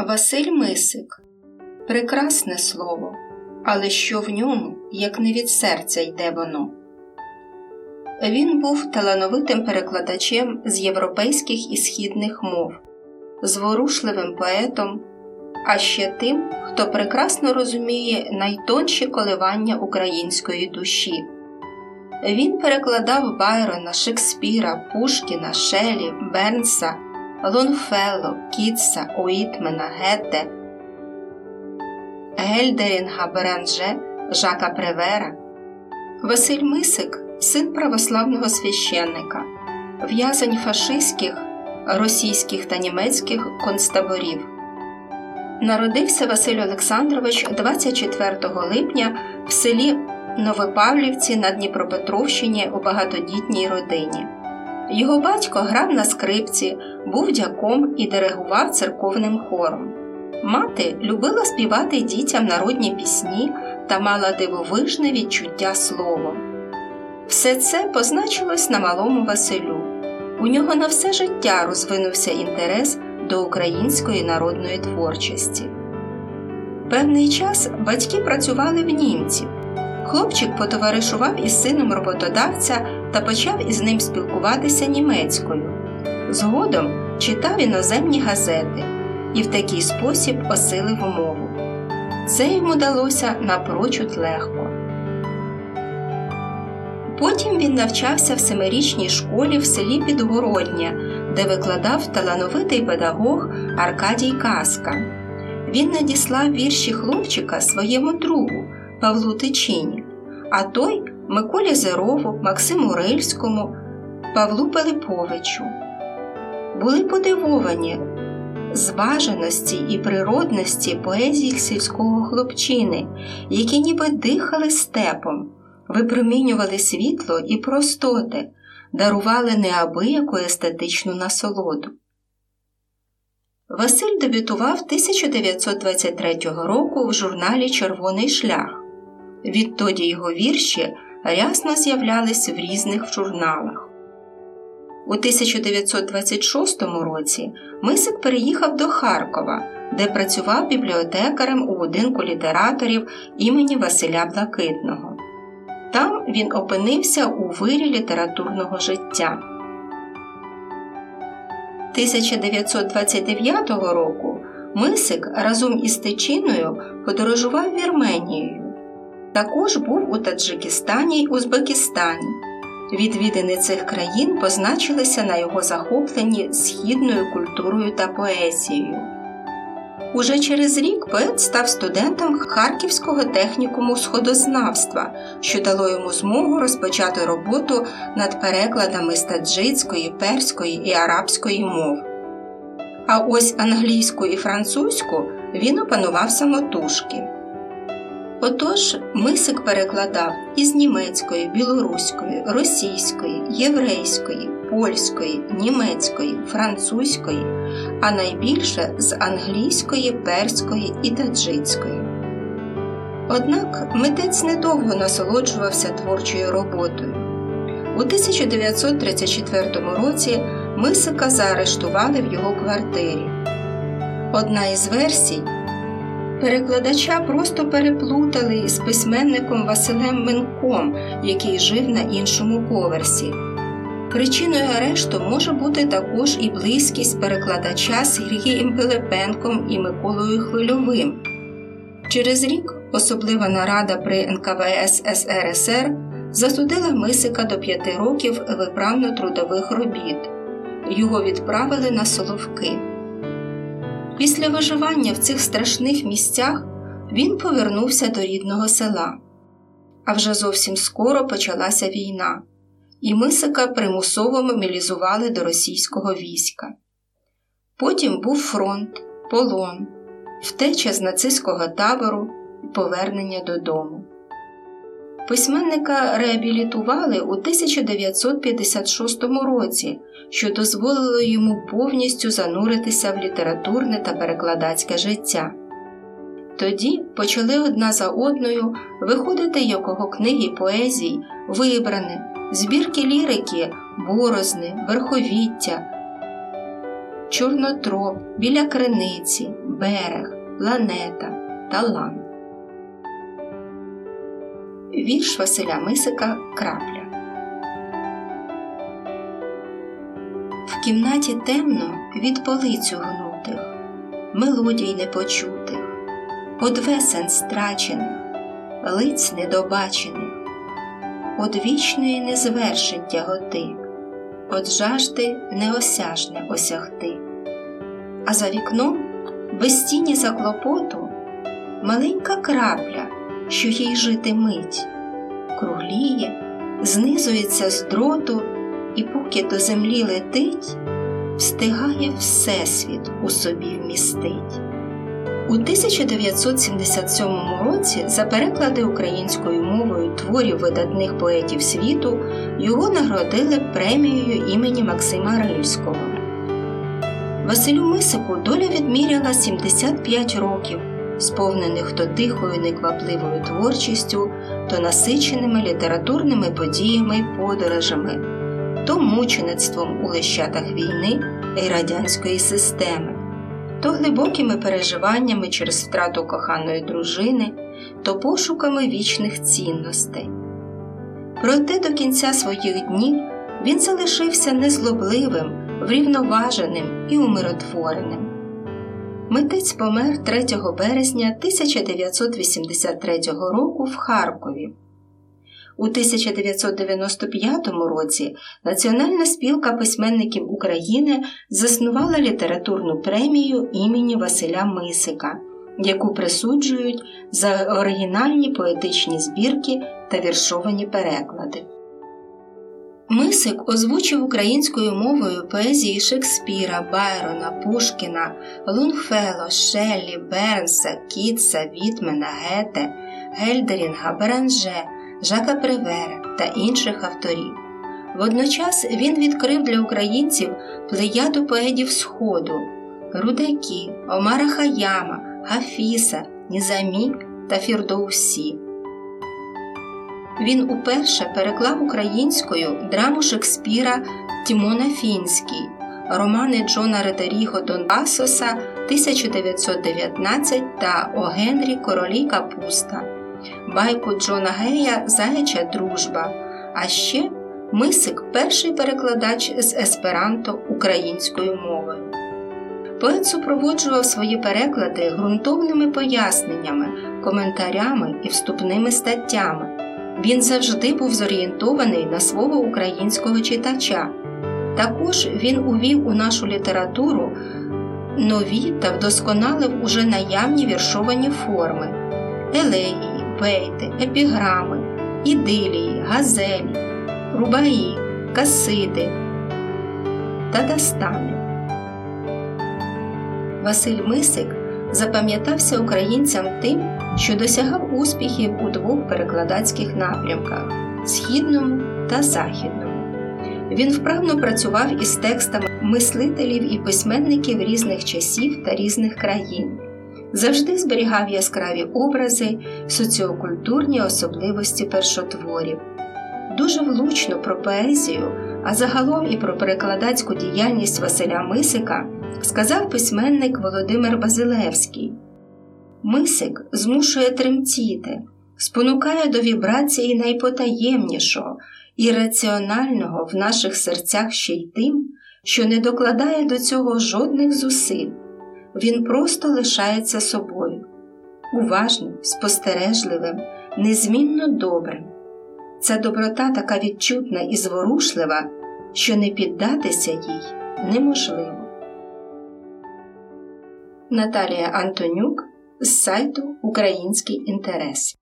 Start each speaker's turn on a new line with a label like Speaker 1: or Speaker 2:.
Speaker 1: Василь Мисик. Прекрасне слово, але що в ньому, як не від серця йде воно. Він був талановитим перекладачем з європейських і східних мов, зворушливим поетом, а ще тим, хто прекрасно розуміє найтонші коливання української душі. Він перекладав Байрона, Шекспіра, Пушкіна, Шеллі, Бернса, Лонгфелло, Кітса, Уїтмена, Гетте, Гельдерінга, Беранже, Жака Превера. Василь Мисик – син православного священника, в'язень фашистських, російських та німецьких концтаборів. Народився Василь Олександрович 24 липня в селі Новопавлівці на Дніпропетровщині у багатодітній родині. Його батько грав на скрипці, був дяком і диригував церковним хором. Мати любила співати дітям народні пісні та мала дивовижне відчуття словом. Все це позначилось на малому Василю. У нього на все життя розвинувся інтерес до української народної творчості. Певний час батьки працювали в німців. Хлопчик потоваришував із сином роботодавця та почав із ним спілкуватися німецькою. Згодом читав іноземні газети і в такий спосіб осилив мову. Це йому далося напрочуд легко. Потім він навчався в 7-річній школі в селі Підгородня, де викладав талановитий педагог Аркадій Казка. Він надіслав вірші хлопчика своєму другу Павлу Тичині, а той – Миколі Зерову, Максиму Рильському, Павлу Пилиповичу. Були подивовані зваженості і природності поезії сільського хлопчини, які ніби дихали степом, випромінювали світло і простоти, дарували неабияку естетичну насолоду. Василь дебютував 1923 року в журналі «Червоний шлях». Відтоді його вірші рясно з'являлись в різних журналах. У 1926 році Мисик переїхав до Харкова, де працював бібліотекарем у будинку літераторів імені Василя Блакитного. Там він опинився у вирі літературного життя. 1929 року Мисик разом із Тичиною подорожував Вірменією. Також був у Таджикистані й Узбекистані. Відвідини цих країн позначилися на його захопленні східною культурою та поезією. Уже через рік поет став студентом Харківського технікуму сходознавства, що дало йому змогу розпочати роботу над перекладами з таджицької, перської і арабської мов. А ось англійську і французьку він опанував самотужки. Отож, Мисик перекладав із німецької, білоруської, російської, єврейської, польської, німецької, французької, а найбільше з англійської, перської і таджицької. Однак митець недовго насолоджувався творчою роботою. У 1934 році Мисика заарештували в його квартирі. Одна із версій – перекладача просто переплутали із письменником Василем Минком, який жив на іншому поверсі. Причиною арешту може бути також і близькість перекладача з Сергієм Пилипенком і Миколою Хвильовим. Через рік особлива нарада при НКВС СРСР засудила Мисика до 5 років виправно-трудових робіт. Його відправили на Соловки. Після виживання в цих страшних місцях він повернувся до рідного села. А вже зовсім скоро почалася війна, і Мисика примусово мобілізували до російського війська. Потім був фронт, полон, втеча з нацистського табору і повернення додому. Письменника реабілітували у 1956 році, що дозволило йому повністю зануритися в літературне та перекладацьке життя. Тоді почали одна за одною виходити його книги поезій «Вибране», збірки лірики «Борозни», «Верховіття». Чорнотроп, Біля криниці, Берег, Планета, Талант. Вірш Василя Мисика «Крапля». В кімнаті темно від полиць угнутих, мелодій непочутих, од весен страчених, лиць недобачених, од вічної незвершень тяготи, од жажди неосяжне осягти. А за вікном, без тіні заклопоту, маленька крапля, що їй жити мить, кругліє, знизується з дроту і поки до землі летить, встигає всесвіт у собі вмістить. У 1977 році за переклади українською мовою творів видатних поетів світу його нагородили премією імені Максима Рильського. Василю Мисику доля відміряла 75 років, сповнених то тихою неквапливою творчістю, то насиченими літературними подіями й подорожами, то мучеництвом у лищатах війни і радянської системи, то глибокими переживаннями через втрату коханої дружини, то пошуками вічних цінностей. Проте до кінця своїх днів він залишився незлобливим, врівноваженим і умиротвореним. Митець помер 3 березня 1983 року в Харкові. У 1995 році Національна спілка письменників України заснувала літературну премію імені Василя Мисика, яку присуджують за оригінальні поетичні збірки та віршовані переклади. Мисик озвучив українською мовою поезії Шекспіра, Байрона, Пушкіна, Лонгфелло, Шеллі, Бернса, Кітса, Вітмена, Гете, Гельдерінга, Беранже, Жака Превера та інших авторів. Водночас він відкрив для українців плеяду поетів Сходу – Рудакі, Омара Хаяма, Гафіса, Нізамі та Фірдоусі. Він уперше переклав українською драму Шекспіра «Тімон Афінський», романи Джона Ритеріго Дон-Пасоса 1919 та О Генрі «Королі Капуста», байку Джона Гея «Заяча дружба», а ще Мисик – перший перекладач з есперанто українською мовою. Поет супроводжував свої переклади ґрунтовними поясненнями, коментарями і вступними статтями. Він завжди був зорієнтований на свого українського читача. Також він увів у нашу літературу нові та вдосконалив уже наявні віршовані форми – елегії, бейти, епіграми, ідилії, газелі, рубаї, касиди та дастани. Василь Мисик запам'ятався українцям тим, що досягав успіхів у двох перекладацьких напрямках – східному та західному. Він вправно працював із текстами мислителів і письменників різних часів та різних країн. Завжди зберігав яскраві образи, соціокультурні особливості першотворів. Дуже влучно про поезію, а загалом і про перекладацьку діяльність Василя Мисика сказав письменник Володимир Базилевський. Мисик змушує тремтіти, спонукає до вібрації найпотаємнішого, ірраціонального в наших серцях ще й тим, що не докладає до цього жодних зусиль. Він просто лишається собою, уважним, спостережливим, незмінно добрим. Ця доброта така відчутна і зворушлива, що не піддатися їй неможливо. Наталія Антонюк з сайту «Український інтерес».